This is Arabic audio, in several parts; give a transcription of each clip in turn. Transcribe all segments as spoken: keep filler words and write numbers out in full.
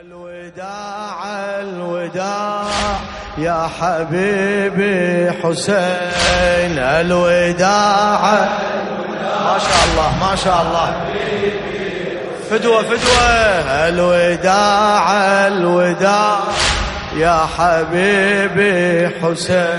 الوداع الوداع يا حبيبي حسين، الوداع ما شاء الله ما شاء الله، فدوة فدوة. الوداع الوداع يا حبيبي حسين،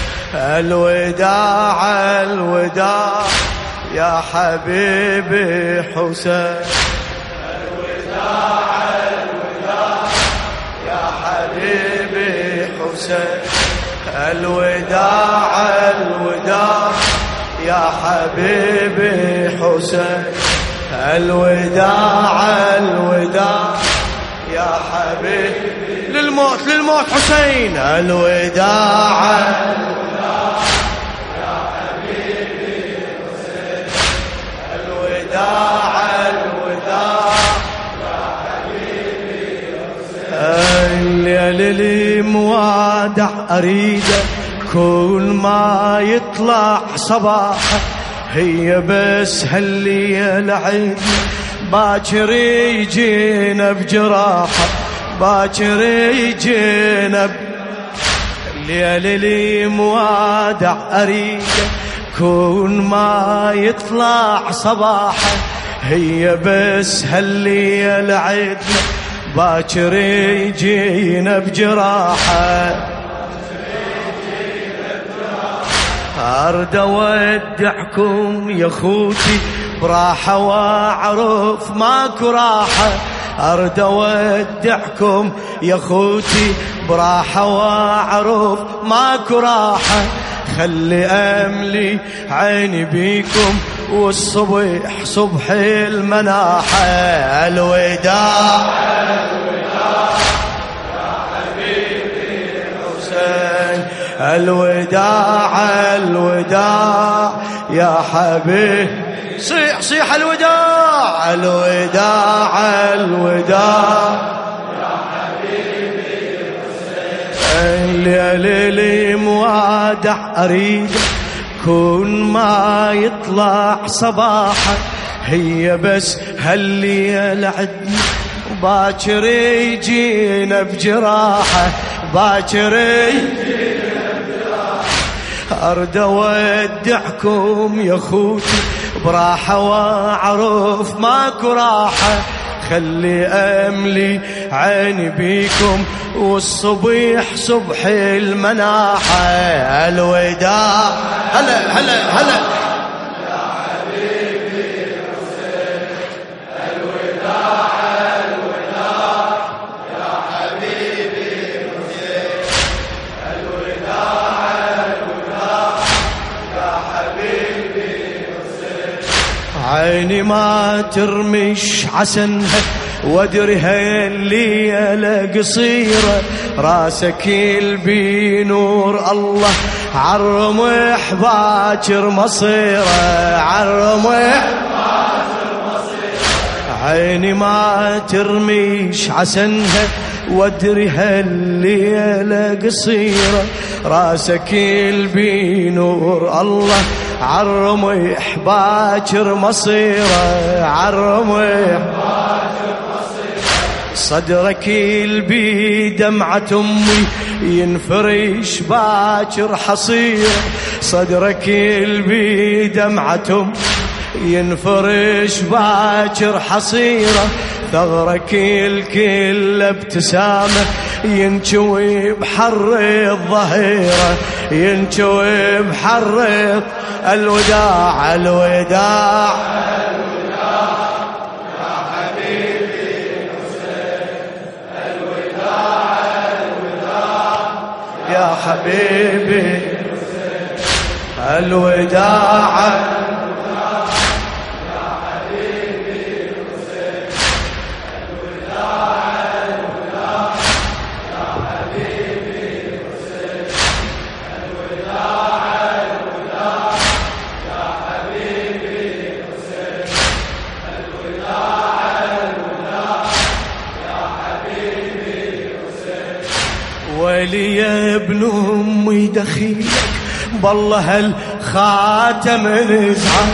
الوداع الوداع يا حبيبي حسين، الوداع الوداع يا حبيبي حسين، الوداع الوداع يا حبيبي حسين، الوداع الوداع يا حبيبي للموت للموت حسين، الوداع الوداع يا حبيبي حسين، الوداع الوداع يا حبيبي حسين. الليل اللي موادع أريده كل ما يطلع صباحه، هي بس هالليل عيد باكر يجينا بجراحه، باكر يجينا ب... الليل اللي موادع أريده كل ما يطلع صباحه، هي بس هالليل عيدنا باكر يجينا بجراحه. أرد أودعكم يا خوتي براحة وأعرف ماكو راحة، أرد أودعكم يا خوتي براحة وأعرف ماكو راحة، خلي أملي عيني بيكم والصبح صبح المناحة، الوداع الوداع يا حبيبي حسين، الوداع الوداع يا حبيبي، صيح صيح الوداع، الوداع الوداع يا حبيبي حسين. الليل اللي موادع أريد كل ما يطلع صباحا، هي بس هالليل عدنا وباكر يجينا بجراحه، باكر يجينا بجراحه. أرد أودعكم يا خوتي براحة وأعرف ماكو راحة، خلي أملي عيني بيكم والصبح صبح المناحة، الوداع هلا هلا هلا يا حبيبي حسين، الوداع الوداع يا حبيبي حسين، الوداع الوداع يا حبيبي حسين. عيني ما ترمش عسنها وادرها الليلة قصيرة، راسك يلبي نور الله عالرمح باكر مصيره، عالرمح باكر مصيره. عيني ما ترميش عسنها وادرها الليلة قصيرة، راسك يلبي نور الله عالرمح باكر مصيره، عالرمح صدرك يلبي دمعة أمي ينفرش باكر حصير، صدرك يلبي دمعة أمي ينفرش باكر حصيرة، ثغرك الكل ابتسامة ينشوي بحر الظهيرة، ينشوي بحر الوداع، الوداع يا حبيبي، الوداع يا حبيبي حسين، الوداع الوداع يا حبيبي حسين، الوداع الوداع يا حبيبي حسين، الوداع الوداع يا حبيبي حسين. ولي يا ابن امي دخيلك بالله هالخاتم نزعل،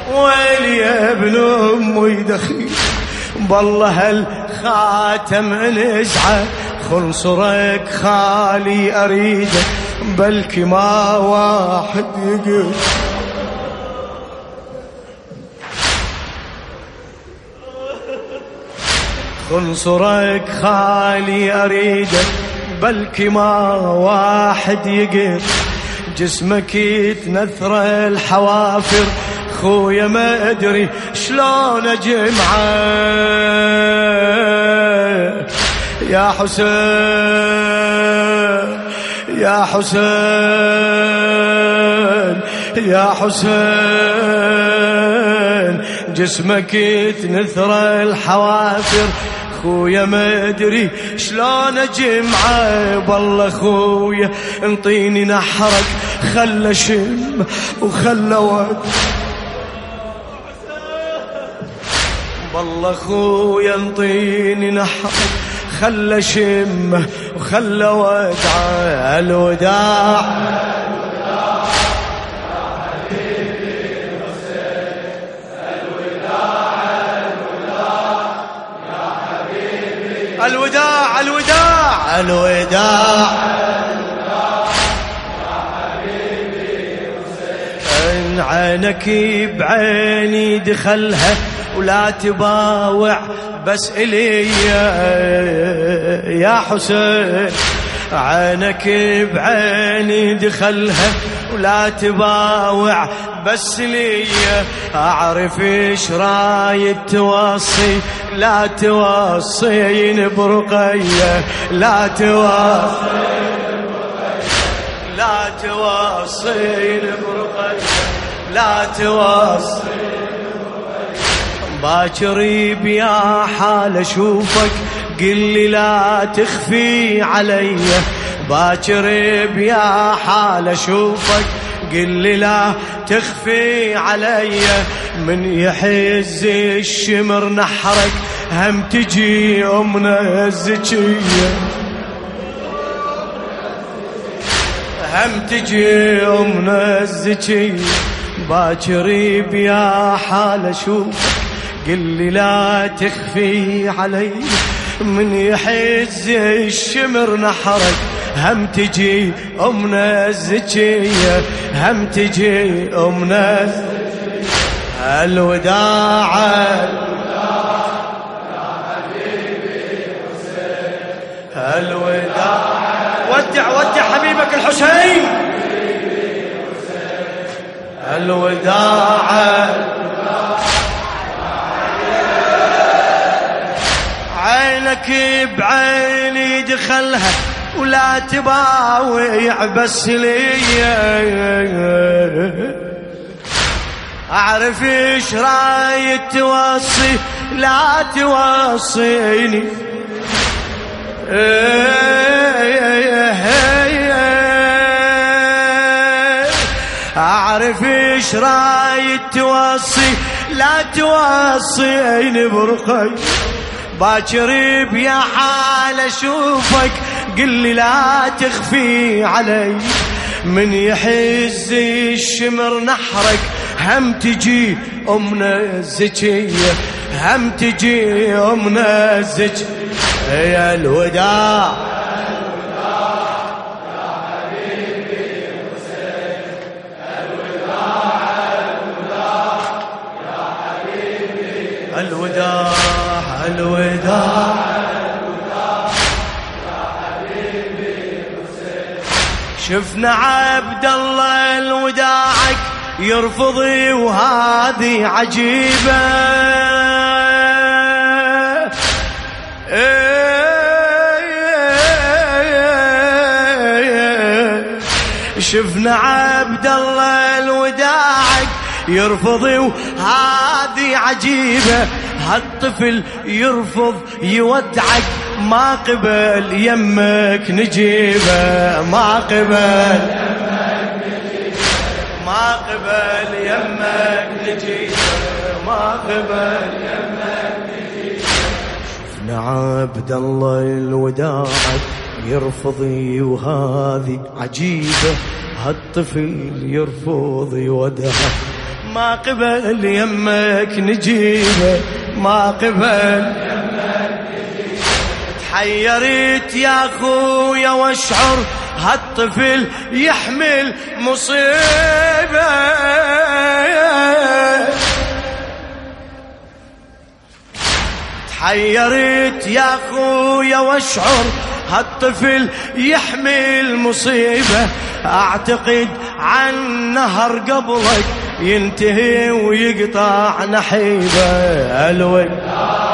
ويلي يا ابن امي دخيل بالله هالخاتم نزعه خنصرك خالي اريدك بلكي ما واحد يقول خنصرك خالي اريدك بلكي ما واحد يقل جسمك يتنثر الحوافر خويا ما ادري شلون اجمعه يا حسين يا حسين يا حسين جسمك يتنثر الحوافر خويا ما ادري شلون اجمعه بالله خويا انطيني نحرك خلى شم وخلى وقت بالله خويا انطيني نحرك خلى شم وخلى ودعه الوداع الوداع الوداع الوداع ان عينك بعيني دخلها ولا تباوع بس إلي يا حسين عينك بعيني دخلها ولا تباوع بس لي أعرف إيش رايد توصي لا توصيني برقية لا توصيني لا توصيني برقية لا توصيني باكر بيا حال اشوفك قل لي لا تخفي علي باكر بيا حال اشوفك قل لي لا تخفي علي من يحز الشمر نحرك هم تجي امنا الزكية هم تجي امنا الزكية باكر بيا حال اشوفك قل لي لا تخفي علي من يحز الشمر نحرك هم تجي أمنا الزكية هم تجي أمنا الزكية الوداع يا حبيبي حسين الوداع ودع ودع حبيبك الحسين الوداع عينك بعيني دخلها ولا تباوع بس لي أعرف إيش رايد توصي لا توصيني أعرف إيش رايد توصي لا توصيني برقي باكر بيا حال اشوفك قل لي لا تخفي علي من يحز الشمر نحرك هم تجي امنا الزكية هم تجي امنا الزكية يا الوداع يا حبيبي حسين الوداع الوداع يا حبيبي الوداع الوداع يا حبيبي حسين شفنا عبد الله الوداعك يرفضي وهذه عجيبة شفنا عبد الله الوداعك يرفضي وهذه عجيبة هالطفل يرفض يودعك ما قبل يمك نجيبه ما قبل ما قبل يمك نجيبه ما قبل يمك نجيبه شفنا عبد الله الوداعك يرفضي وهذه عجيبة هالطفل يرفض يودعك ما قبل يمك نجيبه ما قبل يمك نجيبه. تحيرت يا اخويا واشعر هالطفل يحمل مصيبة. تحيرت يا اخويا واشعر هالطفل يحمل مصيبة. اعتقد عن نهر قبلك ينتهي ويقطع نحيبه. الوداع